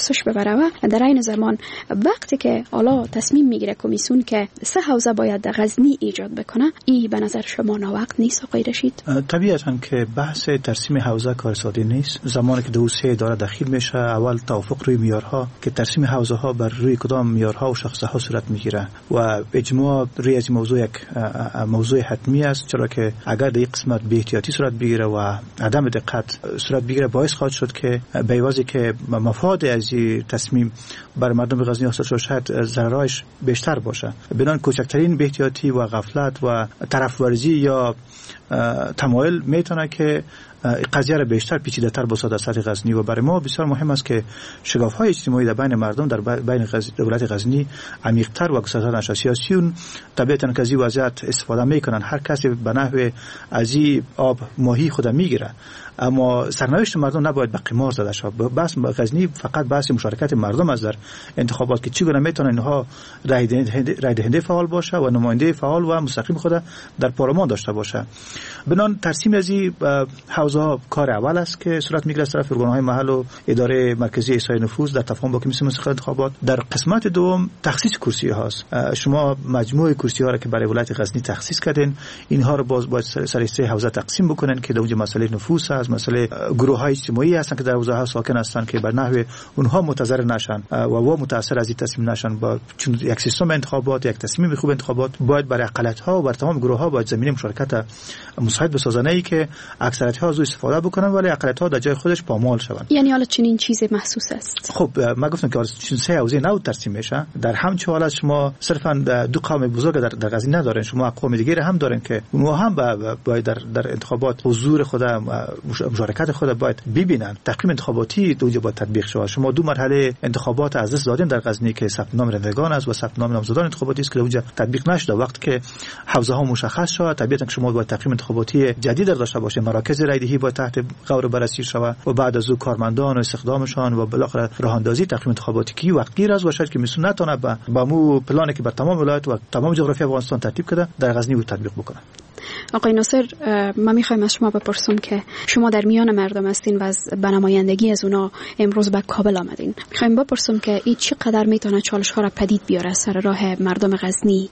پرسش ببره و در این زمان وقتی که حالا تصمیم میگیره کمیسیون که 3 حوزه باید در غزنی ایجاد بکنه، این به نظر شما ناوقت نیست آقای رشید؟ طبیعتاً که بحث ترسیم حوزه کار ساده نیست. زمانی که دو سه اداره دخیل میشه، اول توافق روی معیارها که ترسیم حوزه ها بر روی کدام معیارها و شاخصه ها صورت میگیره و اجماع روی از موضوع یک موضوع حتمی است، چرا که اگر در این قسمت بی احتیاطی صورت بگیره و عدم دقت صورت بگیره باعث خواهد شد که به عوضی که مفاد از این تصمیم بر مردم غزنی حاصل شود، شاید ضررش بیشتر باشه. بنابراین کوچکترین بی احتیاطی و غفلت و طرف ورزی یا تمایل میتونه که قضیه را بیشتر پیچیده‌تر بسازد در سطح غزنی و برای ما بسیار مهم است که شگاف‌های اجتماعی در بین مردم در بین دولت غزنی عمیق‌تر و گسترده‌تر نشه. سیاسیون طبیعتاً که از این وضعیت استفاده میکنن، هر کسی به نحو از این آب ماهی خود میگیره، اما سرنوشت مردم نباید به قمار زده شود. بس غزنی فقط بحث مشارکت مردم است در انتخابات که چگونه میتونه اینها رای دهنده فعال باشه و نماینده فعال و مستقیم خود در پارلمان داشته باشه. بنان ترسیم از این حوزه ها کار اول است که صورت میگیره از طرف ارگان‌های محل و اداره مرکزی احصای نفوز در تفاهم با کمیسیون مستقل انتخابات. در قسمت دوم تخصیص کرسی هاست. شما مجموعه کرسی ها را که برای ولایت غزنی تخصیص کردین، اینها رو باید سر 3 حوزه تقسیم بکنن که در اونجا مسئله نفوذ است، مسئله گروه‌های اجتماعی هستن که در حوزه ها ساکن هستن که بر نحو اونها متضرر نشن و متاثر از این تصمیم نشن. با چون یک سیستم انتخابات، یک تصمیم خوب انتخابات باید برای اقلیت‌ها و بر تمام گروه‌ها باید زمینه مشارکت مساعد بسازن، ای که اکثریت‌ها از استفاده بکنن ولی اقلیت‌ها در جای خودش پامال شوند. یعنی حالا چنین چیز محسوس است. خب ما گفتم که چون 3 حوزه نو ترسیم میشه، در همچه حالت شما صرفاً 2 قوم بزرگ در غزنی ندارین، شما قوم دیگه هم دارین که اونها هم باید در انتخابات حضور خود، مشارکت خود باید ببینن. تقویم انتخاباتی اونجا باید تطبیق شه. شما 2 مرحله انتخابات از دست دادین در غزنی که ثبت نام رایگان است و ثبت نام نامزدان انتخاباتی است که اونجا تطبیق نشده. وقتی که حوزه ها مشخص شد، طبیعتاً شما باید تقویم انتخاباتی جدید داشته باشید. مراکز رایدهی باید تحت غور بررسی شود و بعد از او کارمندان و استخدامشان و بالاخره راه اندازی تقویم انتخاباتی کی وقتی راز باشد که میتونه نتونه با مو پلانی که بر تمام ولایت و تمام جغرافی افغانستان ترتیب کرده در غزنی و تطبیق بکنه. آقای ناصر، ما میخوایم از شما بپرسیم که شما در میان مردم هستین و از نمایندگی از اونا امروز به کابل آمدین. میخوایم بپرسیم که این چقدر میتونه چالش ها را پدید بیاره سر راه مردم غزنی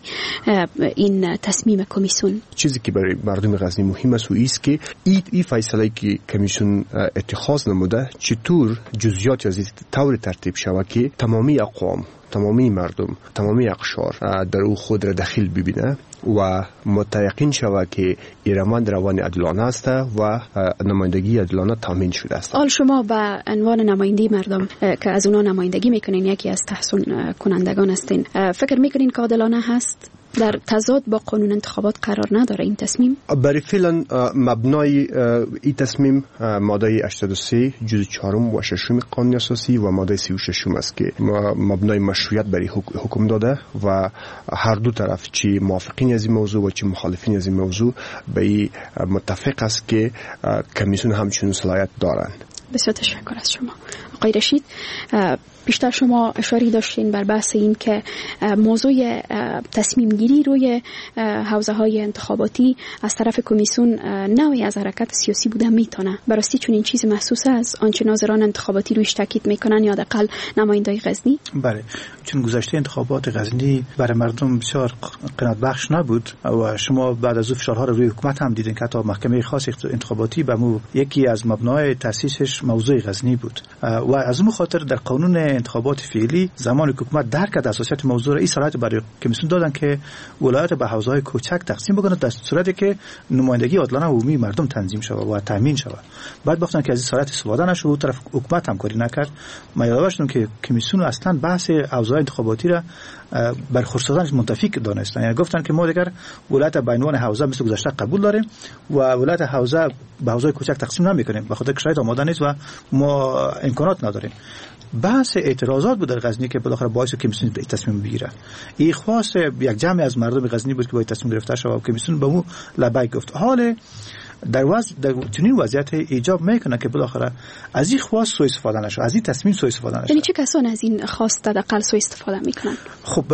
این تصمیم کمیسیون؟ چیزی که برای مردم غزنی مهم است و است که این فیصله که کمیسیون اتخاذ نموده چطور جزئیات از طور ترتیب شود که تمامی اقوام، تمامی مردم، تمامی اقشار در او خود را دخیل ببینه و متيقن شود که ایران روان عادلانه است و نمایندگی عادلانه تامین شده است. حال شما به عنوان نماینده مردم که از اونها نمایندگی میکنین، یکی از تحصیل کنندگان هستین، فکر میکنین که عادلانه هست؟ در تضاد با قانون انتخابات قرار نداره این تصمیم؟ برای فعلا مبنای این تصمیم ماده 83 جزء 4 و 6 قانون اساسی و ماده 36 است که مبنای مشروعیت برای حکم داده و هر دو طرف چی موافقین از این موضوع و چی مخالفین از این موضوع به این متفق است که کمیسیون همچنین صلاحیت دارند. بسیار تشکر از شما. آقای رشید، بیشتر شما اشاره داشتین بر بحث این که موضوع تصمیم گیری روی حوزه های انتخاباتی از طرف کمیسیون نوعی از حرکت سیاسی بوده میتونه. براستی چون این چیز محسوس است آنچه ناظران انتخاباتی رویش تاکید میکنن یا حداقل نمایندای غزنی؟ بله، چون گذشته انتخابات غزنی برای مردم بسیار قناعت بخش نبود و شما بعد از اون فشارها رو روی حکومت هم دیدین که حتی محکمه خاص انتخاباتی به مو یکی از مبنای تاسیسش موضوع غزنی بود و از اون خاطر در قانون انتخابات فعلی زمانی که حکومت درک کرد اساسیات موضوع را، این صلاحیت برای کمیسیون دادن که ولایت به حوزه‌های کوچک تقسیم بکنه در صورتی که نمایندگی عادلانه عمومی مردم تنظیم شود و تامین شود. بعد وقتی که از این صلاحیت استفاده نشد و طرف حکومت همکاری نکرد، ما یادداشتم که کمیسیون اصلا بحث حوزه‌های انتخاباتی را بر خرس‌دادنش منتفی دانستن. یعنی گفتن که ما دیگر ولایت به عنوان حوزه مثل گذشته قبول داریم و ولایت حوزه به حوزه‌های کوچک تقسیم نمی‌کنیم به خاطر که شرایط آماده نیست و ما امکانات نداریم. بحث اعتراضات بود در غزنی که بالاخره باعث کمیسیون تصمیم بگیره. این خواست یک جمع از مردم غزنی بود که باید تصمیم گرفته شود و کمیسیون به اون لبیک گفت. حال در چنین وضعیت ایجاب میکنه که بالاخره از این خواست سوء استفاده نشه، از این تصمیم سوء استفاده نشه. یعنی چه کسان از این خواست حداقل سوء استفاده میکنن؟ خب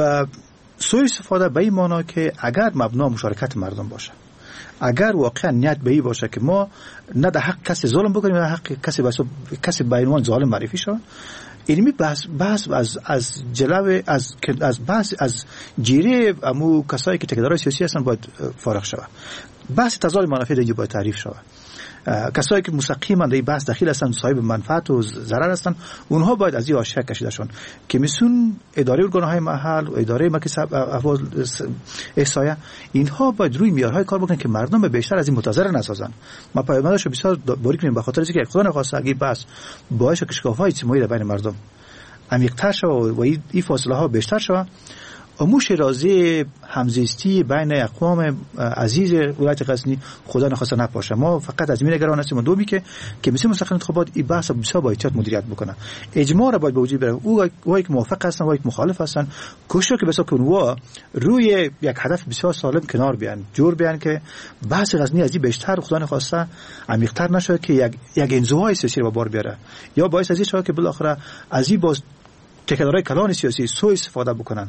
سوء استفاده به این معنی که اگر مبنا مشارکت مردم باشه، اگر واقعا نیت به این باشه که ما نه در حق کسی ظلم بکنیم نه حق کسی به عنوان ظالم معرفی شود، اینمی بحث از جلوه از بحث از جیره امو کسایی که تکیدارای سیاسی هستن باید فارغ شود. بحث تضاد منافع دیگه باید تعریف شود. کسایی که مستقیما در این بحث داخل هستن، صاحب منفعت و ضرر هستن، اونها باید از این آشکار کشیده شون که میسون اداره ارگان‌های محل و اداره مکتب احوال احصایه اینها باید روی معیارهای کار بکنن که مردم به بیشتر از این متضرر نسازن. ما پیامدش رو بسیار باری کنیم به خاطر اینکه اقتدار نخواسته اگه بحث باعث کشکاف‌های اجتماعی در بین مردم عمیق‌تر شود و این فاصله ها بیشتر شود. اموش رازی همزیستی بین اقوام عزیز ولایت غزنی خدا نخواسته نپاشه. ما فقط از این نگران هستیم و دومی که مثل مستقل انتخابات این بحث بسیار با احتیاط مدیریت بکنه. اجماع را باید به وجود بیاره. اونایی که موافق هستن و که مخالف هستن کوشش که بسا کنوا روی یک هدف بسیار سالم کنار بیان، جور بیان که بحث غزنی از این بیشتر خدا نخواسته عمیق‌تر نشه که یک انزوای سیاسی رو بار بیاره یا باعث از این شود که بالاخره از این باز تکیدارای کلان سیاسی سوء استفاده بکنن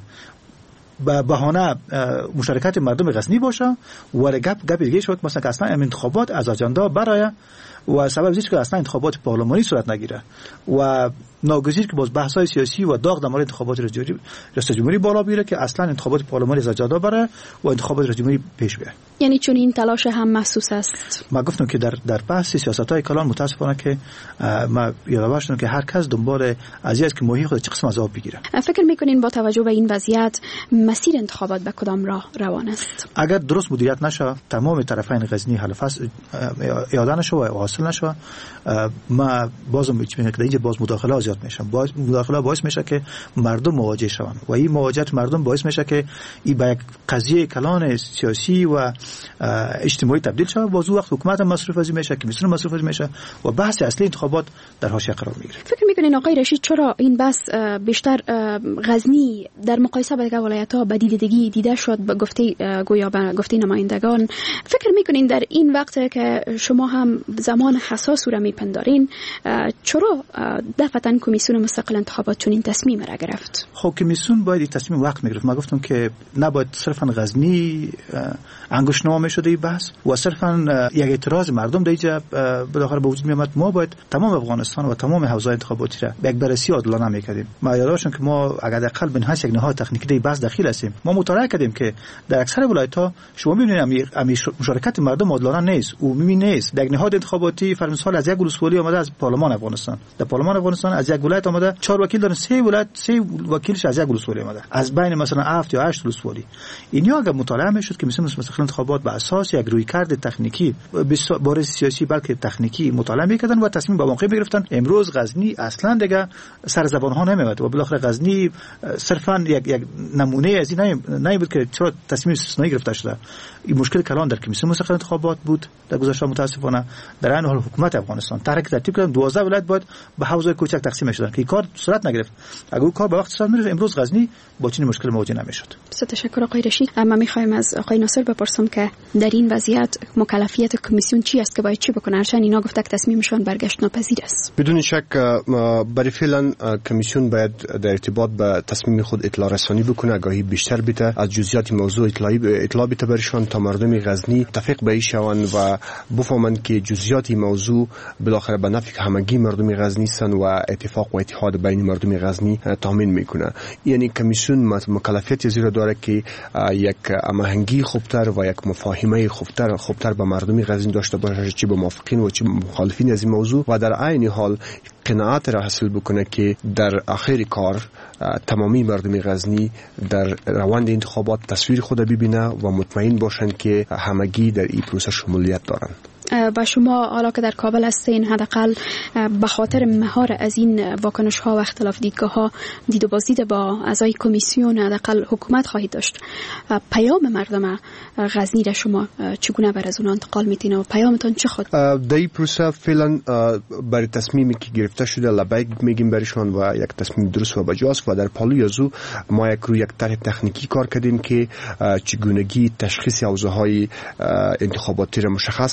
به بهانه مشارکت مردم غزنی باشه و گپ دیگه شد مثلا که اصلا انتخابات از اجندا برای و سبب است که اصلا انتخابات پارلمانی صورت نگیره و ناگزیر که باز بحث‌های سیاسی و داغ در مورد انتخابات ریاست جمهوری بالا بیاره که اصلا انتخابات پارلمانی از اجندا بره و انتخابات ریاست جمهوری پیش بیاد. یعنی چون این تلاش هم محسوس است. ما گفتم که در بحث سیاست‌های کلان متاسفانه که ما یادآور شدم که هر کس دنبال ازیست که موهی خود چه قسم از آب بگیره. فکر می‌کنین با توجه به این وضعیت مسیر انتخابات به کدام راه روان است؟ اگر درست مدیریت نشه تمام طرفین غزنی حل فصل اعاده نشه و حاصل نشه ما بازم می‌بینیم که اینجا باز مداخله زیاد میشه. مداخله باعث میشه که مردم مواجه شون و این مواجهت مردم باعث میشه که این به یک قضیه کلان سیاسی و اجتماعی تبدیل شه. باز وقت حکومت مصرف ازی میشه که میسونه مصرف ازی میشه و بحث اصلی انتخابات در حاشیه قرار میگیره. فکر میکنین آقای رشید چرا این بحث بیشتر غزنی در مقایسه با دیگر ولایت‌ها به دیدگی دیده شد به گفته نمایندگان؟ فکر میکنین در این وقت که شما هم زمان حساس رو میپندارین چرا دفعتاً کمیسیون مستقل انتخابات چون این تصمیم را گرفت؟ خب کمیسیون باید این تصمیم وقت میگرفت. ما گفتم که نباید صرفاً غزنی انگشتنامه شده این بحث و صرفاً یک اعتراض مردم در اینجا بالاخره به وجود میامد. ما باید تمام افغانستان و تمام حوزه‌های انتخاباتی را به یک بررسی عادلانه میکردیم. ما یادداشتم که ما اگر حداقل به نهایت یک نهاد تکنیکی در بحث داخل هستیم. ما مطالعه کردیم که در اکثر ولایت‌ها شما می‌بینید مشارکت مردم عادلانه نیست، عمومی نیست. در نهاد انتخاباتی فرض مثال از یک ولسوالی اومده از پارلمان افغانستان، در پارلمان افغانستان از یک ولایت اومده 4 وکیل دارن، 3 ولایت 3 وکیلش از یک ولسوالی اومده از بین مثلا 7 یا 8 ولسوالی. اینیا اگر مطالعه میشد که مثلا مستقل انتخابات به اساس یک رویکرد تکنیکی باره سیاسی بلکه تکنیکی مطالعه میکردن و تصمیم به موقع میگرفتن. امروز غزنی اصلا دیگه سر زبان ها نمیاد و بالاخره غزنی صرفا یک نمونه از این نمیبود که چرا تصمیم استثنایی گرفته شده. این مشکل کلان در کمیسیون مستقل انتخابات بود در گذشته. متاسفانه در این حال حکومت افغانستان تحریک ترتیب کردن 12 ولایت باید به حوزه کوچک تقسیم شدن که این کار صورت نگرفت. اگر اون کار به وقت صورت می‌گرفت امروز غزنی با چنین مشکل مواجه نمی‌شد. تشکر آقای رشید. اما می‌خوایم از آقای ناصر بپرسم که در این وضعیت مکلفیت کمیسیون چی است که باید چی بکنه؟ هرچند اینا گفته که تصمیمشون برگشت ناپذیر است. بدون شک برای فعلا کمیسیون باید در ارتباط به تصمیم خود اطلاع رسانی بکنه، آگاهی بیشتر بده، از جزئیات موضوع اطلاع بده برشون تا مردم غزنی تفق به شون و بفهمند که جزئیات موضوع بالاخره به نفع همگی مردم غزنی سن و اتفاق و اتحاد بین مردم غزنی تامین میکنه. یعنی کمیسیون مکلفیت زیرا داره که یک هماهنگی خوبتر و یک مفاهمه خوبتر با مردم غزنی داشته باشه، چی با موافقین و چی با مخالفین از این موضوع و در عین حال قناعت را حاصل بکنه که در آخر کار تمامی مردم غزنی در روند انتخابات تصویر خود ببینه و مطمئن باشن که همگی در این پروسه شمولیت دارن. و شما حالا که در کابل هستین حداقل به خاطر مهار از این واکنش ها و اختلاف دیدگاه ها دید و بازدید با اعضای کمیسیون حداقل حکومت خواهید داشت. پیام مردم غزنی را شما چگونه بر از اون انتقال میتین و پیامتون چه خود؟ در این پروسه فعلا برای تصمیمی که گرفته شده لبیک میگیم برشان و یک تصمیم درست و بجاست و در پالوی ازو ما یک طرح تکنیکی کار کردیم که چگونگی تشخیص حوزه‌های انتخاباتی را مشخص میسازه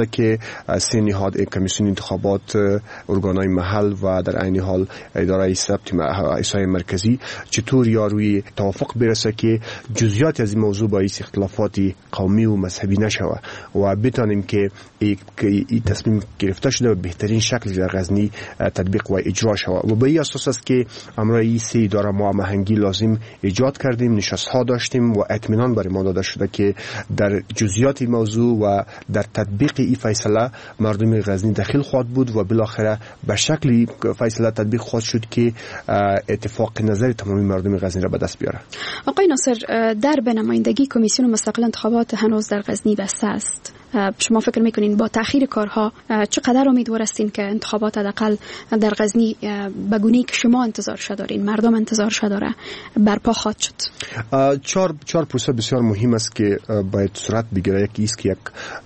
که سه نهاد کمیسیون انتخابات، ارگانهای محل و در عین حال اداره ثبت احصای مرکزی چطور یا روی توافق برسه که جزئیات از این موضوع باعث اختلافات قومی و مذهبی نشود و بتانیم که این تصمیم گرفته شده و بهترین شکل در غزنی تطبیق و اجرا شود. و به این اساس است که امروز این سه اداره ما هماهنگی لازم ایجاد کردیم، نشست‌ها داشتیم و اطمینان برای ما داده شده که در جزئیات موضوع و در تطبیق این فیصله مردم غزنی داخل خواهد بود و بالاخره به شکلی فیصله تطبیق خواهد شد که اتفاق نظر تمامی مردم غزنی را به دست بیاره. آقای ناصر، در به نمایندگی کمیسیون مستقل انتخابات هنوز در غزنی بسته است. شما فکر میکنین با تأخیر کارها چقدر امیدوار هستین که انتخابات حداقل در غزنی به گونه‌ای که شما انتظارش دارین، مردم انتظارش داره، برپا خواهد شد؟ چهار پروسه بسیار مهم است که باید صورت بگیره. یکی است که یک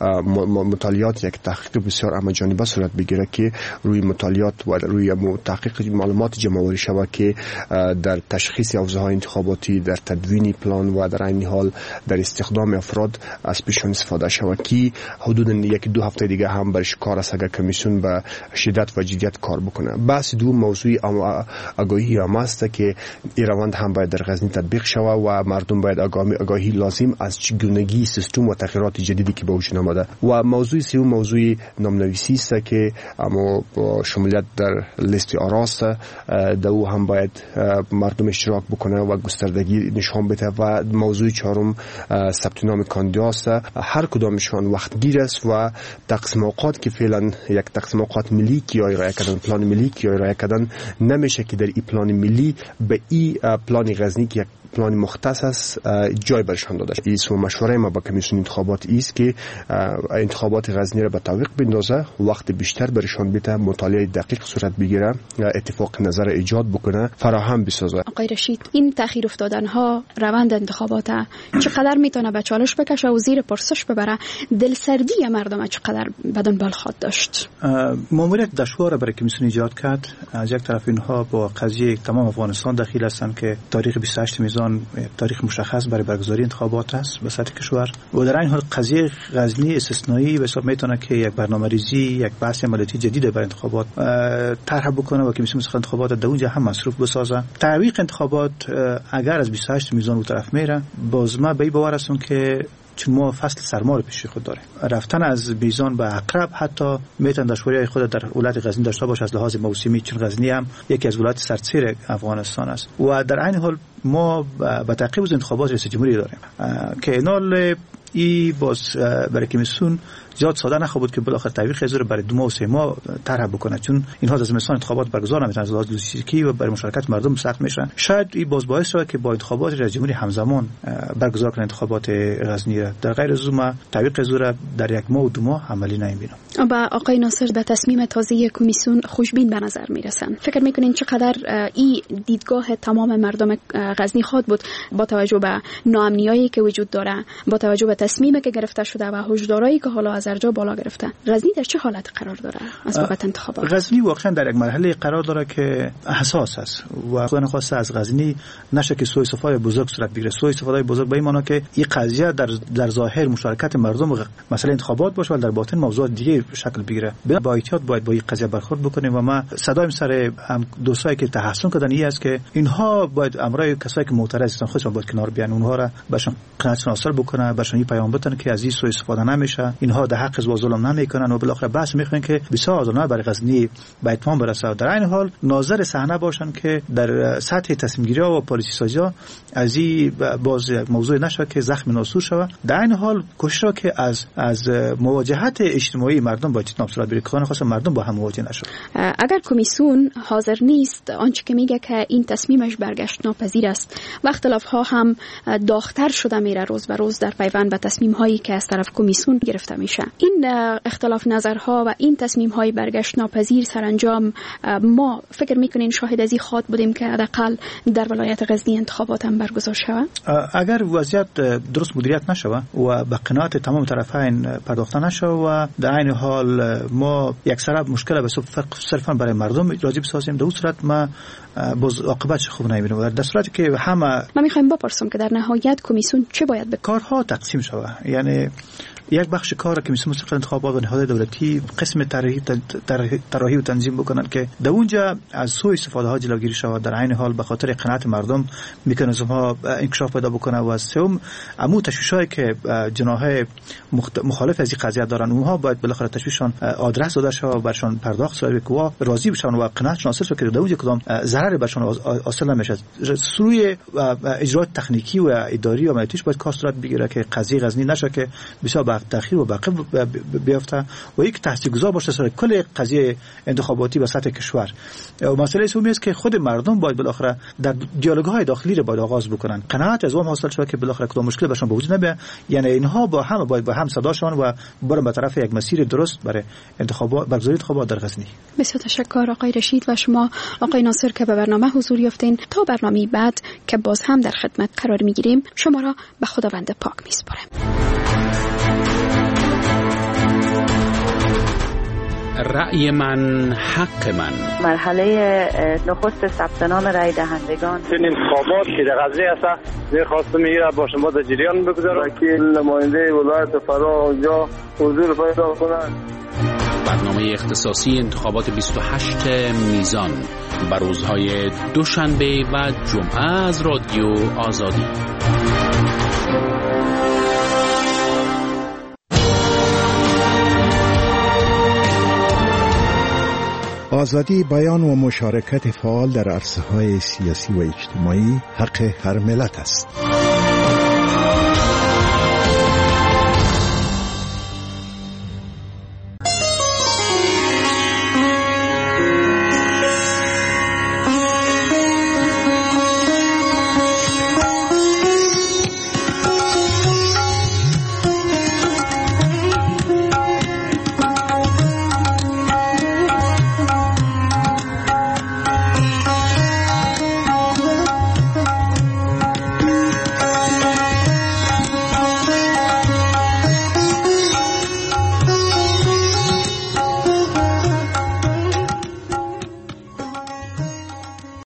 مطالعات، یک تحقیق بسیار همه‌جانبه صورت بگیره که روی مطالعات و روی تحقیق معلومات جمع‌آوری شود که در تشخیص حوزه‌های انتخاباتی، در تدوین پلان و در عین حال در استخدام افراد از پیشون استفاده شود که حدود 1-2 هفته دیگه هم برش کار است اگر کمیسیون به شدت و جدیت کار بکنه. بحث دوم موضوع آگاهی عامه است که این روند هم باید در غزنی تطبیق شود و مردم باید آگاهی لازم از چگونگی سیستم و تغییرات جدیدی که به وجود آمده. و موضوع سوم موضوع نامنویسی است که اما با شمولیت در لیست آراست دو هم باید مردم اشتراک بکنه و گستردگی نشان بده. و موضوع چهارم ثبت نام کاندیداست. هر کدامشان وقت گیر است و تقسیم اوقات که فعلا یک تقسیم اوقات ملی که ارائه کردن، پلان ملی که ارائه کردن، نمیشه که در این پلان ملی به این پلان غزنی که یک پلان مختص است جای برشان داده شد. این مشوره ما با کمیسیون انتخابات است که انتخابات غزنی را به تعویق بندازه، وقت بیشتر برشان بده، مطالعه دقیق صورت بگیره، اتفاق نظر ایجاد بکنه، فراهم بسازه. آقای رشید، این تأخیر افتادن ها روند انتخابات چقدر میتونه به چالش بکشه و زیر پرسش ببره؟ دلسردی مردم چقدر بدن بال خواهد داشت؟ ماموریت دشوار برای کمیسیون ایجاد کرد. از یک طرف اینها با قضیه تمام افغانستان دخیل هستند که تاریخ 28 میزان تاریخ مشخص برای برگزاری انتخابات است به سطح کشور و در این حال قضیه غزنی استثنایی به حساب میتونه که یک برنامه‌ریزی، یک بحث عملیاتی جدید برای انتخابات طرح بکنه و کمیسیون مستقل انتخابات در اونجا هم مصروف بسازه. تعویق انتخابات اگر از 28 میزان اون طرف میره، باز ما به این باور هستم که چون ما فصل سرما رو پیش خود داریم، رفتن از بیزان به عقرب حتی میتونه دشواری خود در ولایت غزنی داشته باشه از لحاظ موسمی، چون غزنی هم یکی از ولایت سردسیر افغانستان است و در عین حال ما به تعقیب از انتخابات رئیس جمهوری داریم که اینال ای باز برای کمیسیون زیاد ساده نخواهد بود که بالاخره تعویق از رو برای 2 ماه و 3 ماه طرح بکنه، چون اینها از زمستان انتخابات برگزار نمیتونن، از لحاظ لوجستیکی و برای مشارکت مردم سخت میشن. شاید این باز باعث شود که با انتخابات رئیس جمهوری همزمان برگزار کنه انتخابات غزنی را. در غیر از اون تعویق از رو در 1 ماه و 2 ماه عملی نمیبینم. با آقای ناصر به تصمیم تازه کمیسیون خوشبین به نظر میرسن. فکر میکنین چقدر این دیدگاه تمام مردم غزنی خواهد بود با توجه به ناامنیایی که وجود داره، با توجه به تصمیمی که گرفته شده و هشدارایی که حالا از ارجاع بالا گرفته؟ غزنی در چه حالت قرار داره از بابت انتخابات؟ غزنی واقعا در یک مرحله قرار داره که حساس است و خود نخواسته از غزنی نشه که سوء استفاده بزرگ صورت بگیره. سوء استفاده بزرگ به این معنی که این قضیه در ظاهر مشارکت مردم مسئله انتخابات باشه ولی در باطن موضوع دیگه شکل بگیره. با احتیاط باید با این قضیه برخورد بکنیم و ما صدایم سر دوستایی که تحسن کردن این است که اینها باید امرای کسایی که معترض هستن خودشون باید کنار بیان، اونها را بهشون قناعت شناسان بکنه، بهشون این پیام بدن که از این سوء استفاده نمیشه، اینها در حق و ظلم نمیکنن و بالاخره بحث میخوان که بسیار آزادانه برای غزنی به اتمام برسه. در این حال ناظر صحنه باشن که در سطح تصمیم گیری و پالیسی سازی از این باز موضوع نشه که زخم ناسور شود. در این حال کوشش را که از مواجهت اجتماعی مردم با اتناب صورت بگیره، خاصه مردم با هم مواجه نشه. اگر کمیسیون حاضر نیست، آنچه که میگه که این تصمیمش برگشت ناپذیر است و اختلاف ها هم داغ‌تر شده میره روز به روز در پیوند به تصمیم هایی که از طرف کمیسیون گرفته میشه، این اختلاف نظرها و این تصمیم های برگشت ناپذیر سرانجام ما فکر میکنین شاهد از این خواهد بودیم که حداقل در ولایت غزنی انتخابات هم برگزار شود؟ اگر وضعیت درست مدیریت نشه و به قناعت تمام طرفین پرداخته نشه و در عین حال ما یک سراب مشکل به صرفا برای مردم راضی بسازیم، در اون صورت ما باز عاقبتش خوب نمیبینیم. در صورتی که همه ما میخوایم بپرسیم که در نهایت کمیسیون چه باید بکنه؟ کارها تقسیم شود، یعنی یک بخش کار که مثل مستقل انتخابات و نهادهای دولتی قسم طراحی و تنظیم بکنن که در اونجا از سوء استفاده ها جلوگیری شود، در عین حال به خاطر قناعت مردم مکانیزم ها انکشاف پیدا بکنه و سوم عمو تشویشایی که جناح مخالف از این قضیه دارن اونها باید بالاخره تشویششان آدرس داده شه و برشان پرداخت شود که وا راضی بشن و قناعت حاصل شه که در اونجا کدام ضرر برشان حاصل نمیشه. سوی اجرای تکنیکی و اداری و مدیریتیش باید کار صورت بگیره که قضیه غزنی نشه که بسیار به تأخیر و به عقب بیفته و یک تاثیرگذار باشه سر کل قضیه انتخاباتی و سطح کشور. و مسئله سومی است که خود مردم باید بالاخره در دیالوگ‌های داخلی رو باید آغاز بکنن، قناعت از اون حاصل شه که بالاخره کدام مشکل برشان به وجود نمیاد، یعنی اینها با هم باید با هم صدا شون و برن به طرف یک مسیر درست برای انتخابات برگزاری انتخابات در غزنی. بسیار تشکر آقای رشید و شما آقای ناصر که به برنامه حضور یافتین. تا برنامه بعد که باز هم در خدمت قرار میگیریم شما را به خداوند پاک میسپارم. رأی من حق من. مرحله نخست ثبت نام رأی دهندگان. این انتخابات که در غزنی است می‌خواستم میگیره با شما در جریان بگذارم. وکیل نماینده ولایت فرا اونجا حضور پیدا کنند. برنامه اختصاصی انتخابات 28 میزان بر روزهای دوشنبه و جمعه از رادیو آزادی. آزادی بیان و مشارکت فعال در عرصه‌های سیاسی و اجتماعی حق هر ملت است.